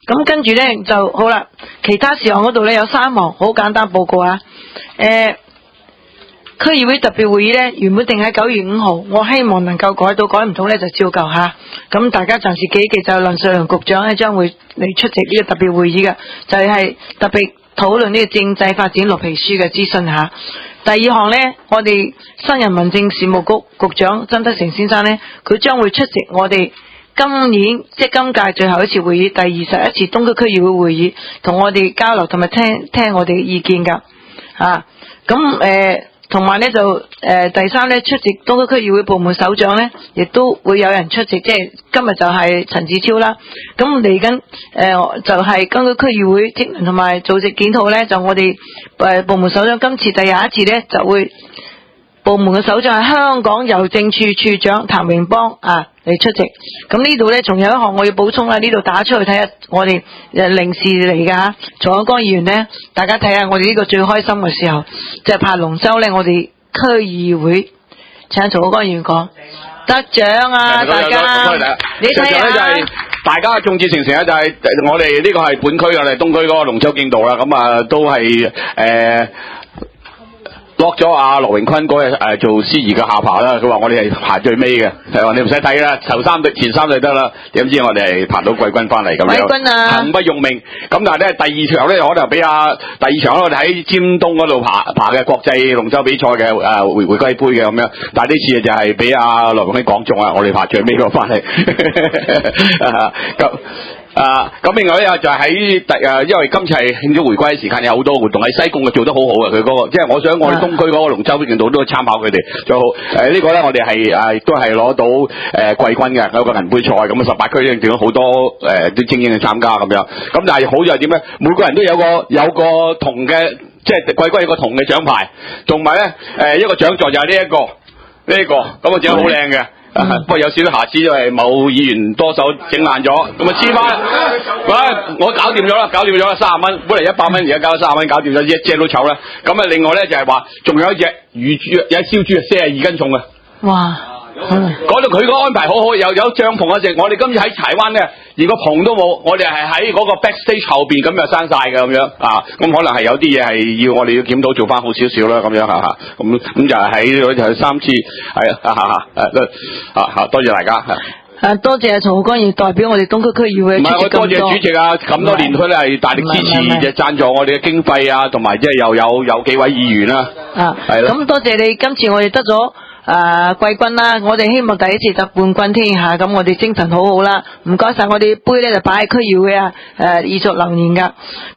咁跟住咧就好啦，其他事項嗰度咧有3項，好簡單報告啊。區議會特別會議咧原本定喺9月5號，我希望能夠改到，改唔到咧就照舊吓。咁大家暫時記一記，就林瑞麟局長咧將會嚟出席呢個特別會議嘅，就係特別討論呢個政制發展綠皮書嘅諮詢吓。第2項呢，我哋新人民政事務局局長曾德成先生呢，佢將會出席我哋今年即係今屆最後一次會議，第21次東區區議會會議，同我哋交流同埋聽我哋嘅意見㗎。咁同埋呢就第3呢，出席東區區議會部門首長呢，亦都會有人出席，即係今日就係陳志超啦。咁嚟緊就係根據區議會職能同埋組織檢討呢，就我哋部門首長今次第21次呢，就會部門嘅首長係香港郵政處處長譚榮邦嚟出席。咁呢度呢，仲有一項我要補充啦，呢度打出去睇下我哋零事嚟㗎吓。曹海江議員呢，大家睇下我哋呢個最開心嘅時候，就係爬龍舟呢，我哋區議會請曹海江議員講得獎啊！大家你睇下就係大家眾志成城就係我哋呢個係本區嘅東區嗰個龍舟競渡啦，咁都係落咗阿羅榮坤嗰日做司儀嘅下爬啦，佢話我哋係排最尾嘅，係話你唔使睇啦，前三隊得啦，點知我哋係爬到季軍翻嚟咁樣， 季軍啊， 幸不用命。咁但係咧第2場咧可能俾第2場我哋喺尖東嗰度爬嘅國際龍舟比賽嘅回歸杯嘅咁樣，但係呢次就係俾阿羅榮坤講中啊，我哋爬最尾嗰個翻嚟。咁另外咧就係因為今次係慶祝回歸嘅時間，有好多活動喺西貢嘅做得好好嘅，佢嗰個即係我想我哋東區嗰個龍舟競渡都參考佢哋最好。呢個咧我哋係都係攞到季軍嘅，有個銀杯賽咁18區咧，仲有好多啲精英去參加咁樣。咁但係好在點咧？每個人都有個銅嘅，即係季軍有個銅嘅獎牌，同埋咧一個獎座就係呢一個咁個獎好靚嘅。不過有少少瑕疵，因為某議員多手整爛咗，咁黐翻。我搞掂咗啦，30蚊，本嚟100蚊，而家交咗30蚊，搞掂咗，一隻都醜啦。咁另外咧就係話，仲有一隻乳豬，有燒豬42斤重嘅。 哇！ 嗰度佢個安排好好，有帳篷一隻。我哋今次喺柴灣咧，連個棚都冇，我哋係喺嗰個 backstage 後邊咁就閂晒嘅咁樣咁可能係有啲嘢係我哋要檢討做翻好少少啦咁樣咁就係喺就係3次多謝大家多謝曹江議代表我哋東區區議會。唔係我多謝主席咁多年佢係大力支持就贊助我哋嘅經費同埋即係又有幾位議員啦。係啦。 咁多謝你，今次我哋得咗季軍啦，我哋希望第一次得冠軍添吓，咁我哋精神好好啦，唔該晒，我哋杯咧就擺喺區議會意作留念噶。